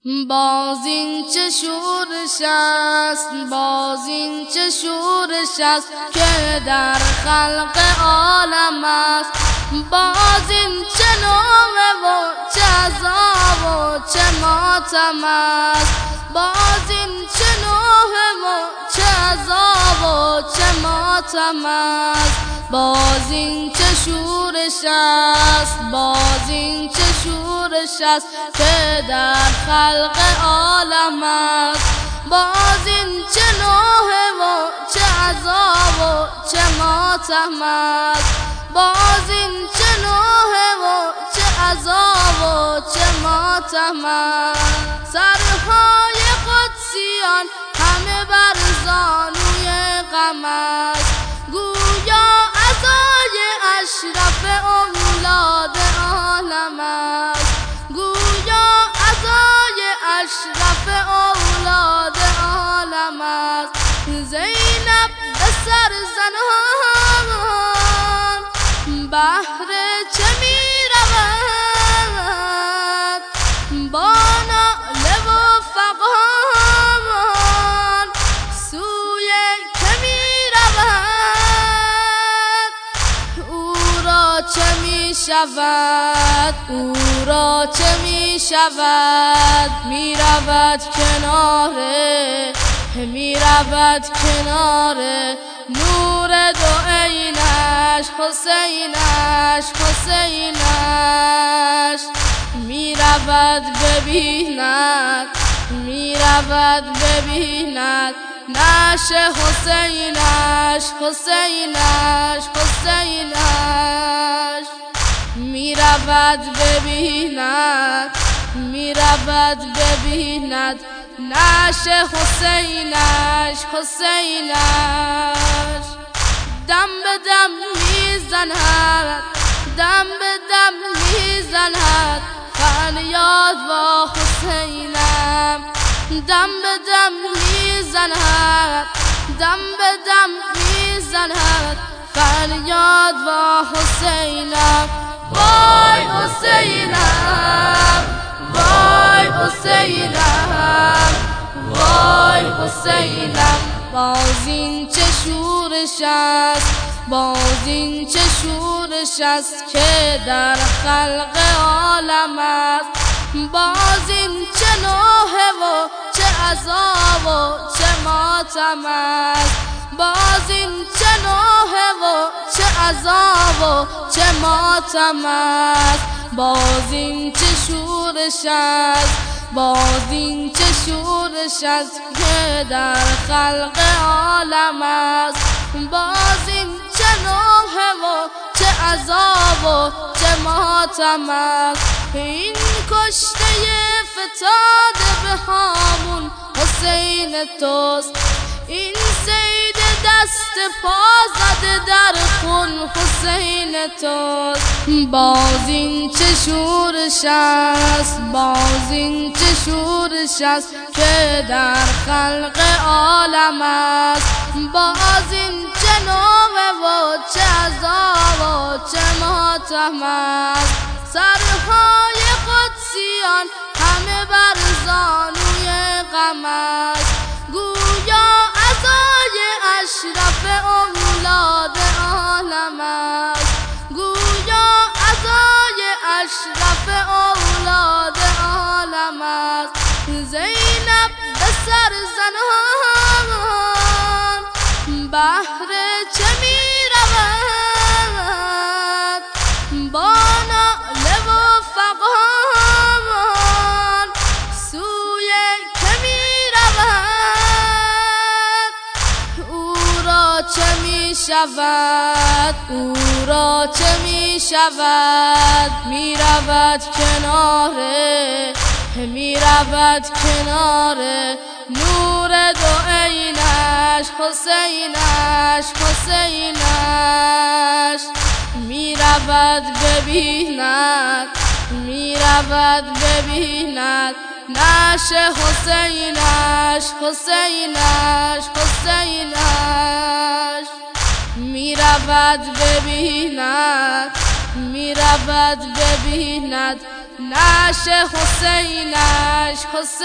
باز این چه شورش است، باز این چه شورش است که در خلق عالم است. باز این چه نوحه و چه عذاب و چه ماتم است. باز این چه نوحه و چه عذاب و چه ماتم است. باز این چه شورش است، باز این چه شورش است که در خلق عالم است. باز این چه نوحه و چه عذاب و چه ماتم است. باز این چه نوحه و چه عذاب و چه ماتم است. سرهای قدسیان همه بر زانوی غم است. گویا عزای اشرف اولاد عالم است. گویا عزای اشرف اولاد عالم است. زینب به سر زنان بهر چه می رود؟ با ناله و فغان سوی که می رود؟ او را چه می شود؟ او را چه می شود؟ می رود کناره، می رود کناره نور دو عینش حسینش، حسینش می رود ببیند، می رود ببیند نعش حسینش، حسینش، حسینش می رود ببیند، می رود ببیند نعش حسینش، حسینش دم به دم میزند، دم به دم میزند فریاد با حسینم. دم به دم میزند، دم به دم میزند فریاد با حسینم. وای حسینم، وای حسینم، وای حسینم. باز این چه شورش است، باز این چه شورش است که در خلق عالم است. باز این چه نوحه و چه عذاب و چه ماتم است. باز این چه نوحه و چه عذاب و چه ماتم است. باز این چه شورش است، باز این چه شورش است که در خلق عالم است. باز این چه نوحه و چه عذاب و چه ماتم است. این کشته فتاده به هامون حسین توست. این صید دست پا زده در خون حسین توست. باز این چه شورش است، باز این چه شورش است که در خلق عالم است. باز این چه نوحه و چه عذاب و چه ماتم است. سرهای قدسیان همه بر زانوی غم است. گویا عزای اشرف اولاد عالم است. گویا عزای اشرف اولاد عالم است. زینب به سر زنان بهر چه می رود؟ با ناله و فغان سوی که می رود؟ او را چه می شود؟ او را چه می شود؟ می رود کناره، می رود کناره نور دو عینش حسینش، حسینش می رود ببیند، می رود ببیند نعش حسینش، حسینش، حسینش می رود ببیند، می رود ببیند نعش حسینش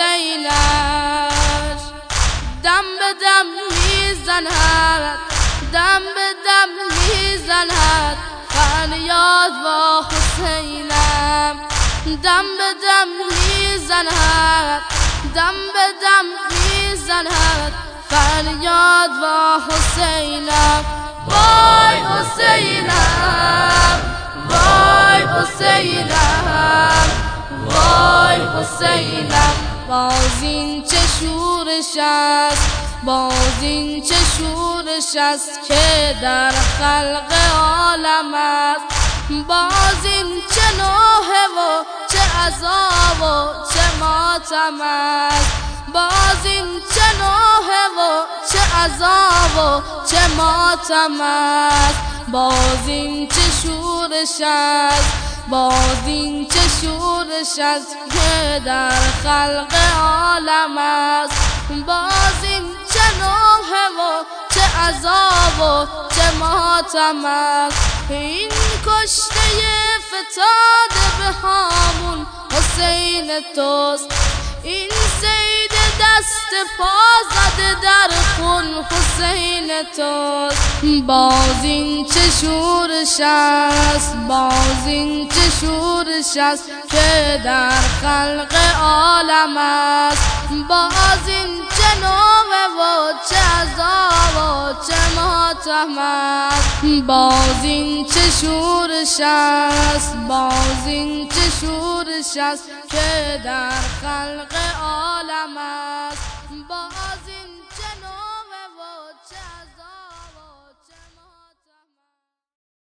حسینش دم به دم میزند دم به دم میزند فریاد با حسینم دم به دم میزند دم به دم میزند فریاد با حسینم وای حسینم وای حسینم وای حسینم باز این چه شورش است باز این چه شورش است که در خلق عالم است باز این چه نوحه و چه عذاب و چه ماتم است باز این چه نوحه و چه عذاب و چه ماتم است باز این چه شورش است باز این چه شورش است که در خلق عالم است باز این چه نوحه و چه عذاب و چه ماتم است این کشته فتاده به هامون حسین توست این سید دست پا زده در خون حسین توست باز این چه شورش است باز این چه شورش است که در خلق عالم است باز این چه نوحه و چه عذاب و چه ماتم است باز این چه شورش است باز این چه شورش است که در خلق عالم است باز